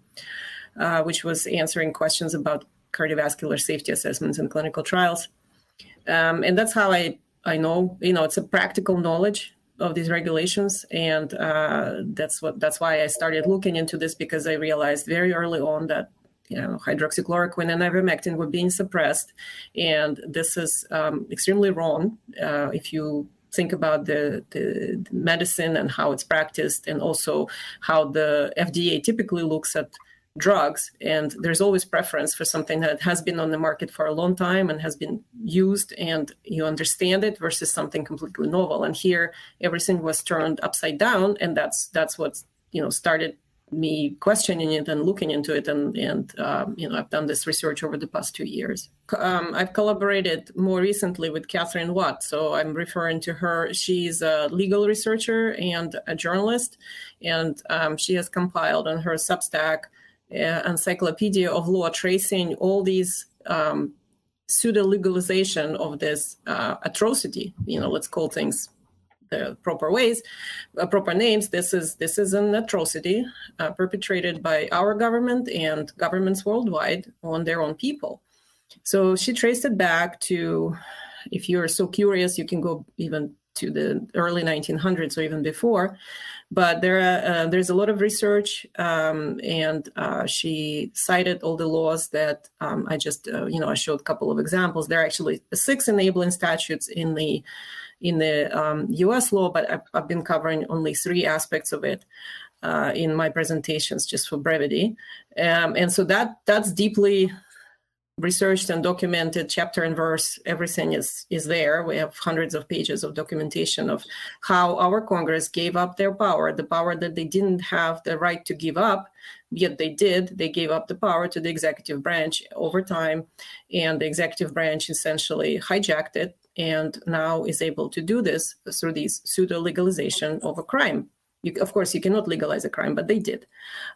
uh, which was answering questions about cardiovascular safety assessments in clinical trials. Um, and that's how I, I know, you know, it's a practical knowledge of these regulations. And uh, that's what that's why I started looking into this, because I realized very early on that, you know, hydroxychloroquine and ivermectin were being suppressed. And this is um, extremely wrong uh, if you think about the, the, the medicine and how it's practiced, and also how the F D A typically looks at drugs. And there's always preference for something that has been on the market for a long time and has been used and you understand it, versus something completely novel. And here everything was turned upside down, and that's that's what, you know, started me questioning it and looking into it. And and um, you know, I've done this research over the past two years. Um, I've collaborated more recently with Catherine Watt, so I'm referring to her. She's a legal researcher and a journalist, and um, she has compiled on her Substack Uh, encyclopedia of law, tracing all these um, pseudo legalization of this uh, atrocity. You know, let's call things the proper ways, uh, proper names, this is this is an atrocity uh, perpetrated by our government and governments worldwide on their own people. So she traced it back to, if you're so curious, you can go even to the early nineteen hundreds or even before. But there, uh, there's a lot of research, um, and uh, she cited all the laws that um, I just, uh, you know, I showed a couple of examples. There are actually six enabling statutes in the in the um, U S law, but I've, I've been covering only three aspects of it uh, in my presentations, just for brevity. Um, and so that that's deeply researched and documented, chapter and verse, everything is is there. We have hundreds of pages of documentation of how our Congress gave up their power, the power that they didn't have the right to give up, yet they did. They gave up the power to the executive branch over time, and the executive branch essentially hijacked it and now is able to do this through these pseudo-legalization of a crime. You, of course, you cannot legalize a crime, but they did.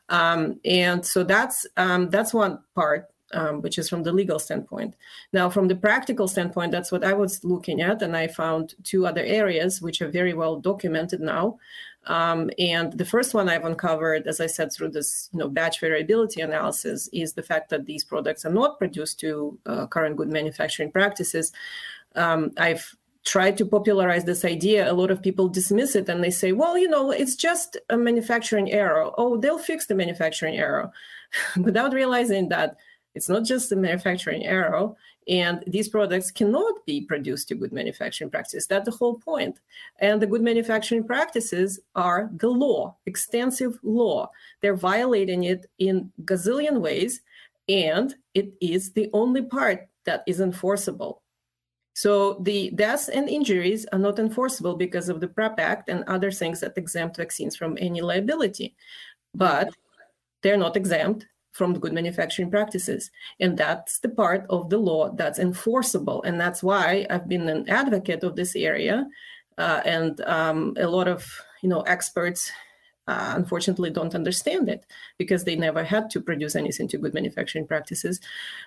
Um, and so that's um, that's one part. Um, which is from the legal standpoint. Now, from the practical standpoint, that's what I was looking at, and I found two other areas which are very well documented now. Um, and the first one I've uncovered, as I said, through this you know, batch variability analysis, is the fact that these products are not produced to uh, current good manufacturing practices. Um, I've tried to popularize this idea. A lot of people dismiss it, and they say, well, you know, it's just a manufacturing error. Oh, they'll fix the manufacturing error, without realizing that it's not just a manufacturing error, and these products cannot be produced to good manufacturing practices. That's the whole point. And the good manufacturing practices are the law, extensive law. They're violating it in gazillion ways, and it is the only part that is enforceable. So the deaths and injuries are not enforceable because of the PrEP Act and other things that exempt vaccines from any liability. But they're not exempt from the good manufacturing practices. And that's the part of the law that's enforceable. And that's why I've been an advocate of this area. Uh, and um, a lot of you know experts, uh, unfortunately, don't understand it because they never had to produce anything to good manufacturing practices.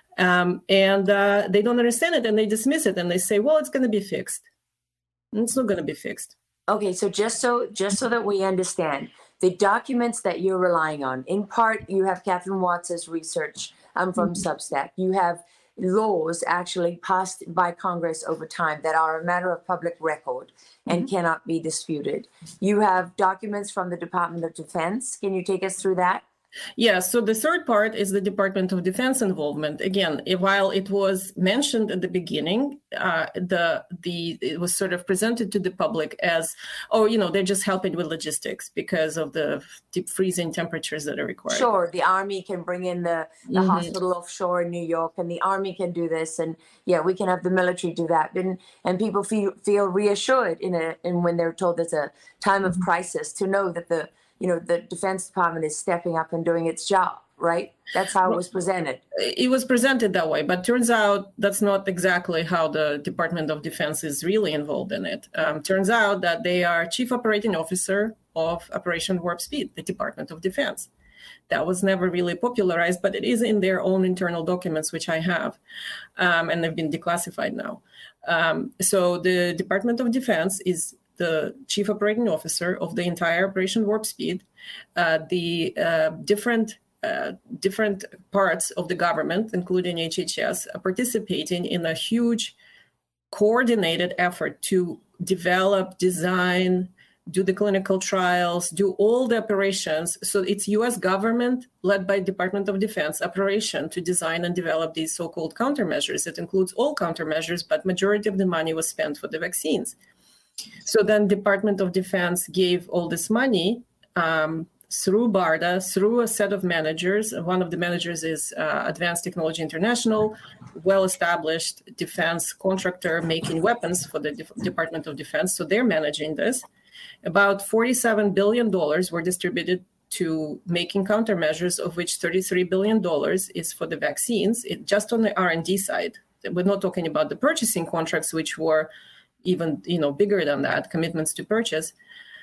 Um, and uh, they don't understand it, and they dismiss it, and they say, well, it's going to be fixed. And it's not going to be fixed. Okay, so just so just so that we understand, the documents that you're relying on, in part, you have Catherine Watts' research um, from mm-hmm. Substack. You have laws actually passed by Congress over time that are a matter of public record and mm-hmm. cannot be disputed. You have documents from the Department of Defense. Can you take us through that? Yeah, so the third part is the Department of Defense involvement. Again, while it was mentioned at the beginning, uh, the the it was sort of presented to the public as, oh, you know, they're just helping with logistics because of the deep freezing temperatures that are required. Sure, the Army can bring in the, the mm-hmm. hospital offshore in New York, and the Army can do this, and yeah, we can have the military do that, and and people feel feel reassured in a in when they're told there's a time of crisis to know that the you know, the Defense Department is stepping up and doing its job, right? That's how it was presented. It was presented that way, but turns out that's not exactly how the Department of Defense is really involved in it. Um, turns out that they are Chief Operating Officer of Operation Warp Speed, the Department of Defense. That was never really popularized, but it is in their own internal documents, which I have, um, and they've been declassified now. Um, so the Department of Defense is the Chief Operating Officer of the entire Operation Warp Speed. Uh, the uh, different uh, different parts of the government, including H H S, are participating in a huge coordinated effort to develop, design, do the clinical trials, do all the operations. So it's U S government led by Department of Defense operation to design and develop these so-called countermeasures. It includes all countermeasures, but majority of the money was spent for the vaccines. So then Department of Defense gave all this money um, through BARDA, through a set of managers. One of the managers is uh, Advanced Technology International, well-established defense contractor making weapons for the De- Department of Defense. So they're managing this. About forty-seven billion dollars were distributed to making countermeasures, of which thirty-three billion dollars is for the vaccines, it, just on the R and D side. We're not talking about the purchasing contracts, which were even you know bigger than that, commitments to purchase.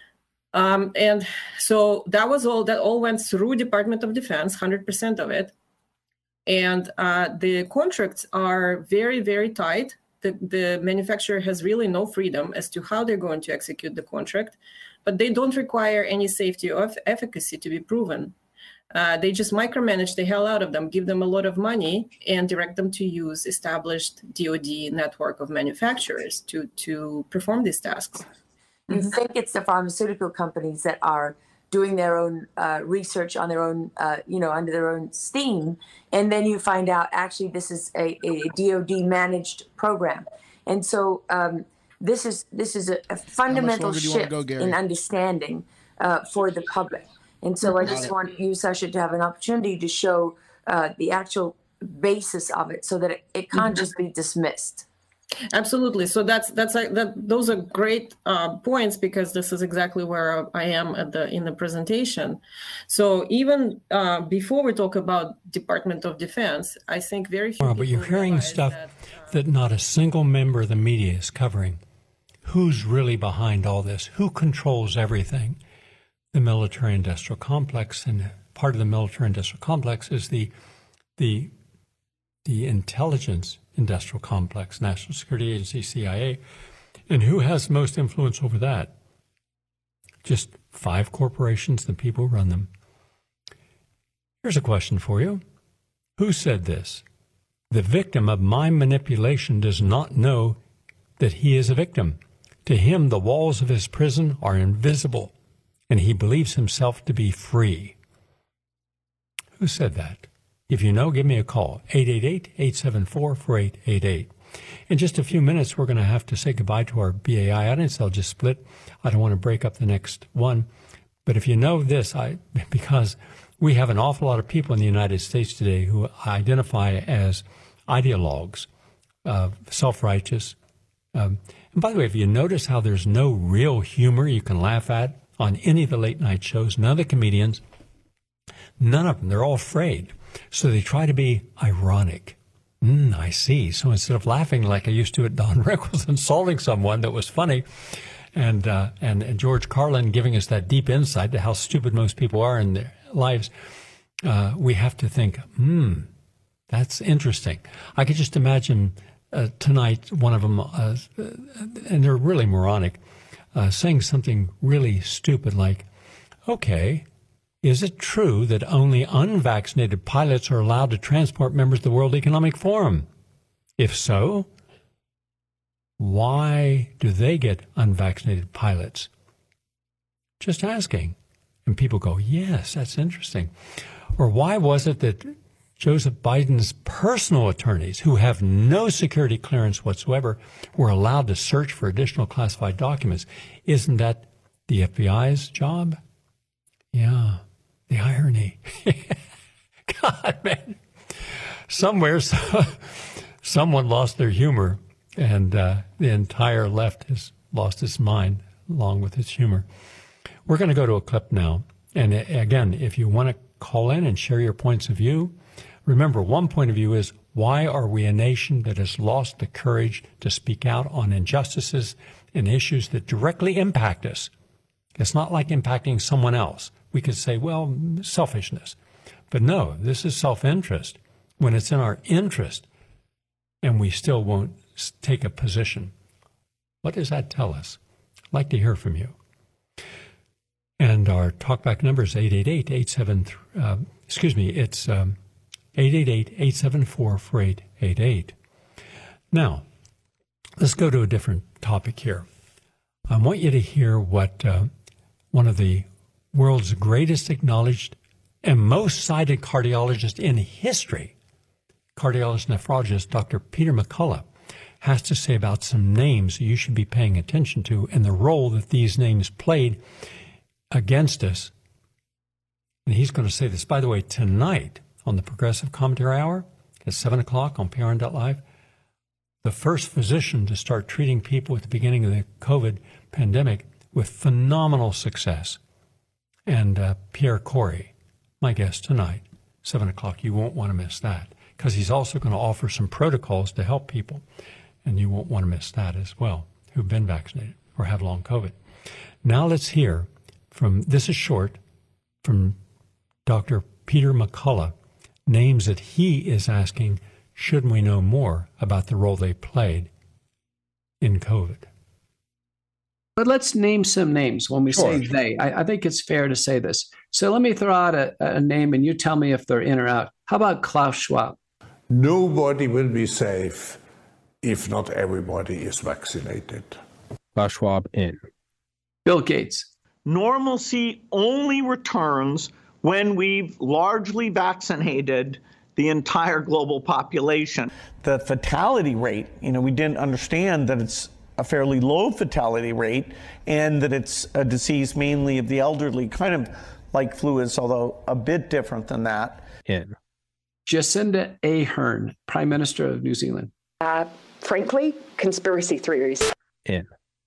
Um, and so that was all, that all went through Department of Defense, one hundred percent of it. And uh, the contracts are very, very tight. the, the manufacturer has really no freedom as to how they're going to execute the contract, but they don't require any safety or efficacy to be proven. Uh, they just micromanage the hell out of them, give them a lot of money, and direct them to use established D O D network of manufacturers to, to perform these tasks. You think it's the pharmaceutical companies that are doing their own uh, research on their own, uh, you know, under their own steam, and then you find out actually this is a, a D O D managed program, and so um, this is this is a, a fundamental shift go, in understanding uh, for the public. And so I just want you, Sasha, to have an opportunity to show uh, the actual basis of it, so that it, it can't just be dismissed. Absolutely. So that's that's like that. Those are great uh, points, because this is exactly where I am at the in the presentation. So even uh, before we talk about Department of Defense, I think very few. Well, but you're hearing stuff that, uh, that not a single member of the media is covering. Who's really behind all this? Who controls everything? The military-industrial complex, and part of the military-industrial complex is the the the intelligence industrial complex, National Security Agency, C I A. And who has most influence over that? Just five corporations, the people who run them. Here's a question for you. Who said this? The victim of my manipulation does not know that he is a victim. To him, the walls of his prison are invisible, and he believes himself to be free. Who said that? If you know, give me a call, eight eight eight, eight seven four, four eight eight eight. In just a few minutes, we're going to have to say goodbye to our B A I audience. They'll just split. I don't want to break up the next one. But if you know this, I because we have an awful lot of people in the United States today who identify as ideologues, uh, self-righteous. Um, and by the way, if you notice how there's no real humor you can laugh at on any of the late-night shows, none of the comedians, none of them, they're all afraid. So they try to be ironic. Mm, I see. So instead of laughing like I used to at Don Rickles insulting someone that was funny, and, uh, and and George Carlin giving us that deep insight to how stupid most people are in their lives, uh, we have to think, hmm, that's interesting. I could just imagine uh, tonight one of them, uh, and they're really moronic, uh, saying something really stupid like, okay, is it true that only unvaccinated pilots are allowed to transport members of the World Economic Forum? If so, why do they get unvaccinated pilots? Just asking. And people go, yes, that's interesting. Or why was it that Joseph Biden's personal attorneys, who have no security clearance whatsoever, were allowed to search for additional classified documents? Isn't that the F B I's job? Yeah. The irony. God, man. Somewhere, so, someone lost their humor, and uh, the entire left has lost its mind along with its humor. We're going to go to a clip now. And uh, again, if you want to call in and share your points of view, remember, one point of view is, why are we a nation that has lost the courage to speak out on injustices and issues that directly impact us? It's not like impacting someone else. We could say, well, selfishness. But no, this is self-interest. When it's in our interest and we still won't take a position, what does that tell us? I'd like to hear from you. And our talkback number is eight eight eight, eight seven three, uh, excuse me, it's um, eight eight eight, eight seven four, four eight eight eight. Now, let's go to a different topic here. I want you to hear what uh, one of the world's greatest acknowledged and most cited cardiologist in history, cardiologist nephrologist Doctor Peter McCullough, has to say about some names you should be paying attention to and the role that these names played against us. And he's going to say this, by the way, tonight on the Progressive Commentary Hour at seven o'clock on P R N dot live, the first physician to start treating people at the beginning of the COVID pandemic with phenomenal success. And uh, Pierre Corey, my guest tonight, seven o'clock. You won't want to miss that, because he's also going to offer some protocols to help people, and you won't want to miss that as well, who've been vaccinated or have long COVID. Now let's hear from, this is short, from Doctor Peter McCullough, names that he is asking, shouldn't we know more about the role they played in COVID. But let's name some names when we Sure. say they. I, I think it's fair to say this. So let me throw out a, a name and you tell me if they're in or out. How about Klaus Schwab? Nobody will be safe if not everybody is vaccinated. Klaus Schwab, in. Bill Gates. Normalcy only returns when we've largely vaccinated the entire global population. The fatality rate, you know, we didn't understand that it's a fairly low fatality rate and that it's a disease mainly of the elderly, kind of like flu is, although a bit different than that. In. Jacinda Ardern, Prime Minister of New Zealand. Uh, frankly, conspiracy theories. In.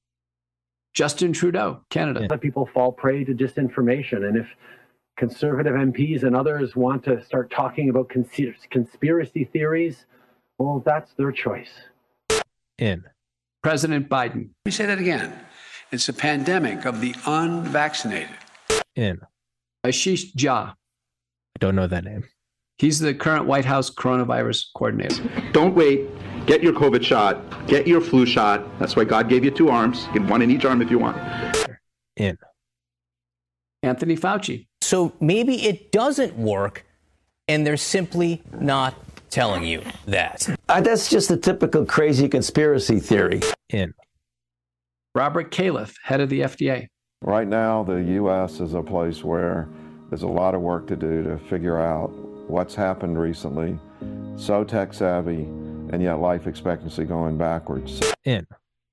Justin Trudeau, Canada. Let people fall prey to disinformation. And if conservative M Ps and others want to start talking about cons- conspiracy theories, well, that's their choice. In. President Biden. Let me say that again. It's a pandemic of the unvaccinated. In. Ashish Jha. I don't know that name. He's the current White House coronavirus coordinator. Don't wait. Get your COVID shot. Get your flu shot. That's why God gave you two arms. Get one in each arm if you want. In. Anthony Fauci. So maybe it doesn't work, and they're simply not telling you that. Uh, that's just a typical crazy conspiracy theory. In. Robert Califf, head of the F D A. Right now, the U S is a place where there's a lot of work to do to figure out what's happened recently, so tech savvy, and yet life expectancy going backwards. In.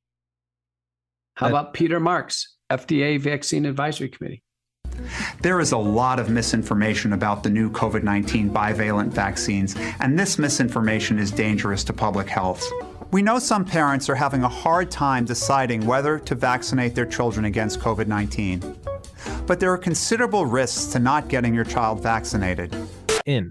How about Peter Marks, F D A Vaccine Advisory Committee? There is a lot of misinformation about the new COVID nineteen bivalent vaccines, and this misinformation is dangerous to public health. We know some parents are having a hard time deciding whether to vaccinate their children against COVID nineteen. But there are considerable risks to not getting your child vaccinated. In.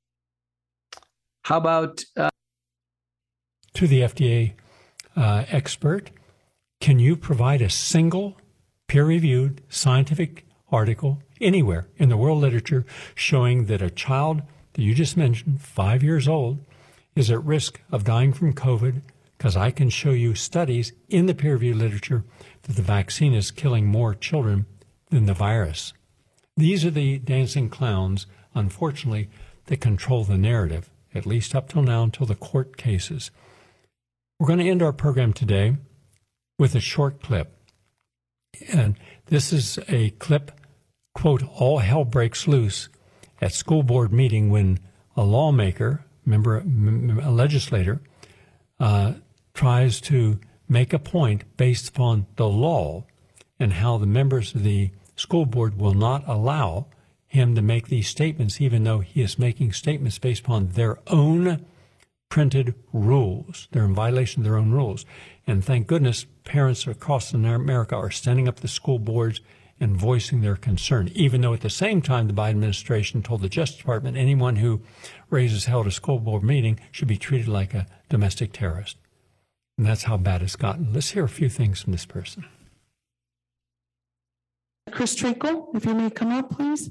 How about... Uh... To the F D A uh, expert, can you provide a single peer-reviewed scientific article anywhere in the world literature showing that a child that you just mentioned, five years old, is at risk of dying from COVID? Because I can show you studies in the peer-reviewed literature that the vaccine is killing more children than the virus. These are the dancing clowns, unfortunately, that control the narrative, at least up till now, until the court cases. We're going to end our program today with a short clip. And this is a clip, quote, all hell breaks loose at school board meeting when a lawmaker, member, a legislator, uh, tries to make a point based upon the law and how the members of the school board will not allow him to make these statements, even though he is making statements based upon their own printed rules. They're in violation of their own rules. And thank goodness parents across America are standing up to the school boards and voicing their concern, even though at the same time the Biden administration told the Justice Department anyone who raises hell at a school board meeting should be treated like a domestic terrorist. And that's how bad it's gotten. Let's hear a few things from this person. Chris Trinkle, if you may come up, please.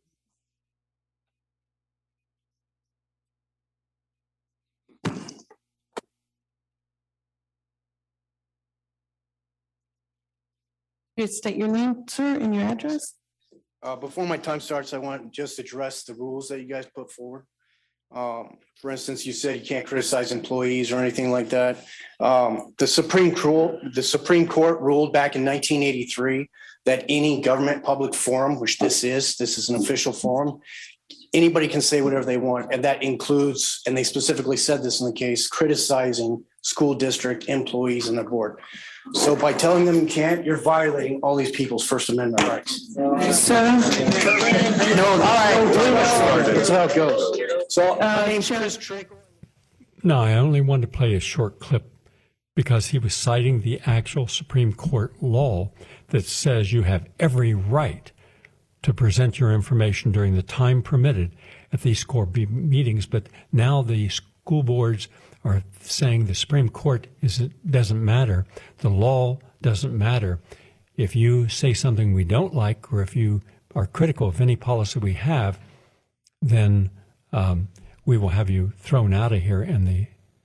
You state your name, sir, and your address. Uh, before my time starts, I want to just address the rules that you guys put forward. Um, for instance, you said you can't criticize employees or anything like that. Um, the Supreme Court, the Supreme Court ruled back in nineteen eighty-three that any government public forum, which this is, this is an official forum, anybody can say whatever they want, and that includes, and they specifically said this in the case, criticizing school district employees and the board. So by telling them you can't, you're violating all these people's First Amendment rights. Sir? No, all right, that's how it goes. So, Uh, my name's Chris Trinkle. No, I only wanted to play a short clip because he was citing the actual Supreme Court law that says you have every right to present your information during the time permitted at these court meetings. But now the school boards are saying the Supreme Court is it doesn't matter. The law doesn't matter. If you say something we don't like, or if you are critical of any policy we have, then um, we will have you thrown out of here. And the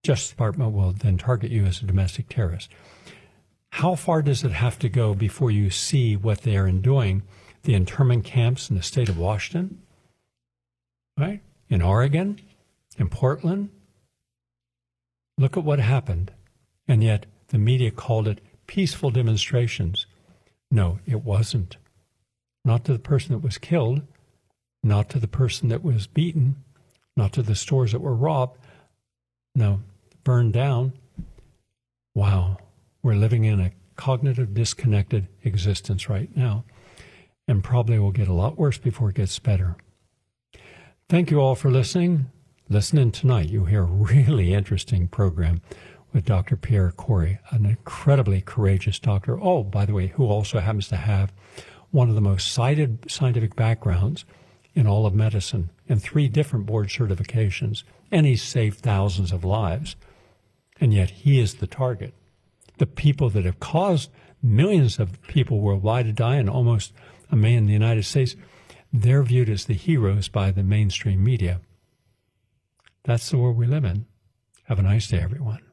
Justice Department will then target you as a domestic terrorist. How far does it have to go before you see what they are doing? The internment camps in the state of Washington, right? In Oregon, in Portland. Look at what happened. And yet the media called it peaceful demonstrations. No, it wasn't. Not to the person that was killed, not to the person that was beaten, not to the stores that were robbed. No, burned down. Wow, we're living in a cognitive disconnected existence right now, and probably will get a lot worse before it gets better. Thank you all for listening. Listen in tonight. You'll hear a really interesting program with Doctor Pierre Kory, an incredibly courageous doctor. Oh, by the way, who also happens to have one of the most cited scientific backgrounds in all of medicine and three different board certifications. And he's saved thousands of lives. And yet he is the target. The people that have caused millions of people worldwide to die and almost a million in the United States, they're viewed as the heroes by the mainstream media. That's the world we live in. Have a nice day, everyone.